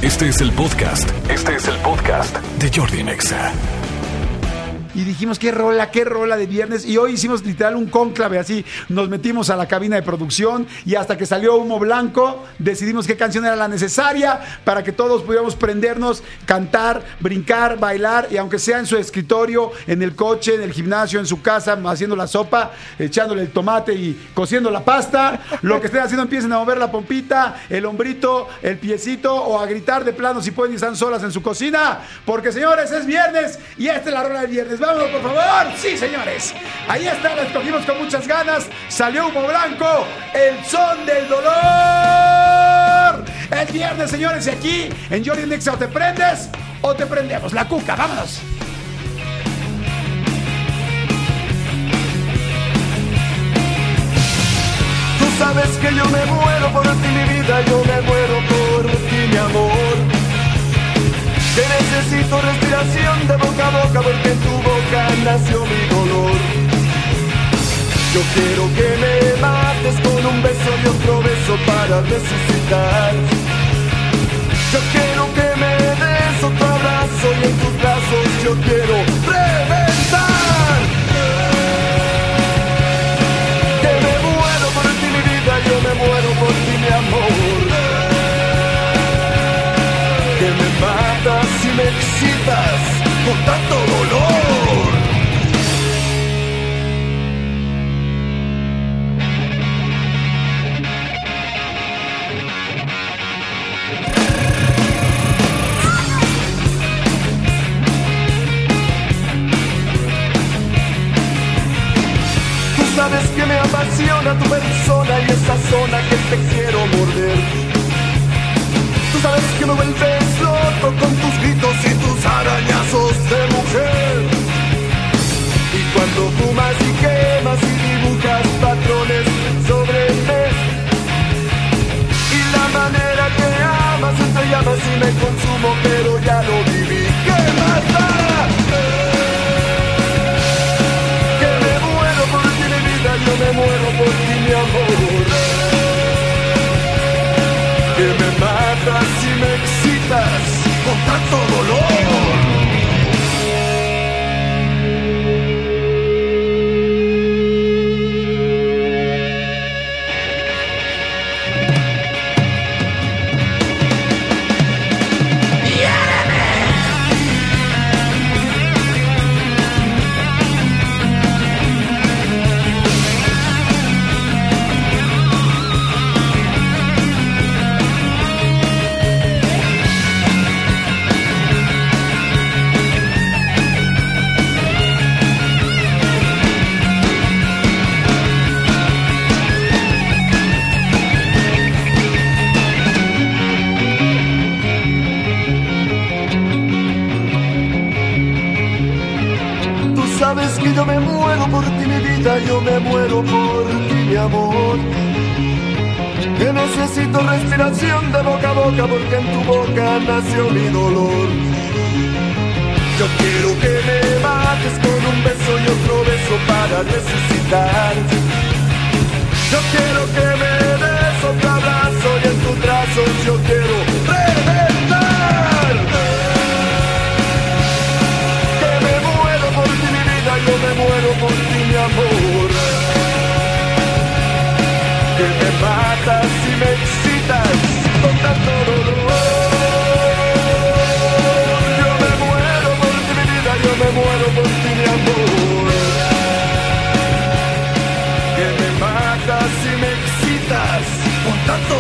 Este es el podcast. De Jordi Nexa. Y dijimos, qué rola de viernes. Y hoy hicimos literal un cónclave así. Nos metimos a la cabina de producción y hasta que salió Humo Blanco, decidimos qué canción era la necesaria para que todos pudiéramos prendernos, cantar, brincar, bailar. Y aunque sea en su escritorio, en el coche, en el gimnasio, en su casa, haciendo la sopa, echándole el tomate y cociendo la pasta, lo que estén haciendo, empiecen a mover la pompita, el hombrito, el piecito o a gritar de plano si pueden y están solas en su cocina. Porque, señores, es viernes y esta es la rola del viernes. ¡Vámonos, por favor! ¡Sí, señores! Ahí está, la escogimos con muchas ganas. Salió Humo Blanco, el son del dolor. Es viernes, señores, y aquí en Jordi Nexa o te prendes o te prendemos. La cuca, vámonos. Tú sabes que yo me muero por ti, mi vida, yo me muero por ti, mi amor. Que necesito respiración de boca a boca porque en tu boca nació mi dolor. Yo quiero que me mates con un beso y otro beso para resucitar. Yo quiero que me des otro abrazo y en tus brazos yo quiero reventar. Que me muero por ti, mi vida, yo me muero por ti, mi amor. Que me matas y me excitas con tanto dolor. Tú sabes que me apasiona tu persona y esa zona que te quiero morder. Tú sabes que me vuelves loco con tus gritos y tus arañazos de mujer. Y cuando fumas y quemas y dibujas patrones sobre mí. Y la manera que amas entre llamas y me consumo, pero ya lo viví. ¿Qué más da? Que me muero por ti, mi vida, yo me muero por ti, mi amor. Que me matas y me excitas con tanto dolor. Sabes que yo me muero por ti, mi vida, yo me muero por ti, mi amor. Que necesito respiración de boca a boca porque en tu boca nació mi dolor. Yo quiero que me mates con un beso y otro beso para resucitar. Yo quiero que me des otro abrazo y en tus brazos yo quiero reventar. Yo me muero por ti, mi amor. Que me matas y me excitas con tanto dolor. Yo me muero por ti, mi vida, yo me muero por ti, mi amor. Que me matas y me excitas con tanto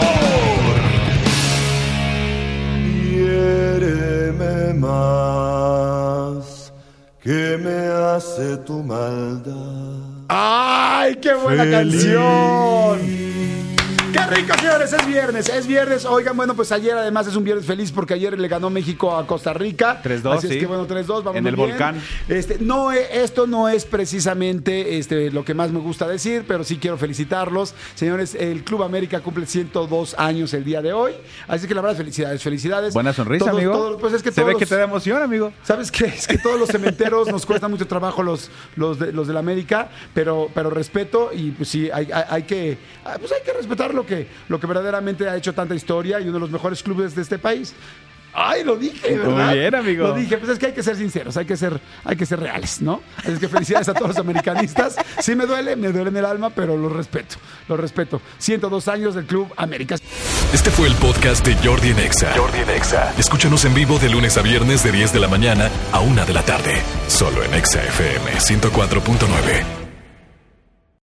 dolor. Hiéreme más, que me hace tu maldad. ¡Ay, qué buena canción! ¡Qué rico, señores! Es viernes. Oigan, bueno, pues ayer además es un viernes feliz porque ayer le ganó México a Costa Rica. 3-2, así sí. es que bueno, 3-2, vamos en el bien. volcán. No, esto no es precisamente lo que más me gusta decir, pero sí quiero felicitarlos. Señores, el Club América cumple 102 años el día de hoy. Así que la verdad, felicidades. Buena sonrisa, amigo. Pues es que se ve que te da emoción, amigo. ¿Sabes qué? Es que todos los cementeros nos cuesta mucho trabajo los de la América, pero respeto y pues sí, hay que respetar lo que que verdaderamente ha hecho tanta historia y uno de los mejores clubes de este país. Ay, lo dije, ¿verdad? Muy bien, amigo. Lo dije, pues es que hay que ser sinceros, hay que ser reales, ¿no? Es que felicidades a todos los americanistas. Sí me duele en el alma, pero lo respeto. 102 años del Club América. Este fue el podcast de Jordi en Exa. Escúchanos en vivo de lunes a viernes de 10 de la mañana a 1 de la tarde. Solo en Exa FM 104.9.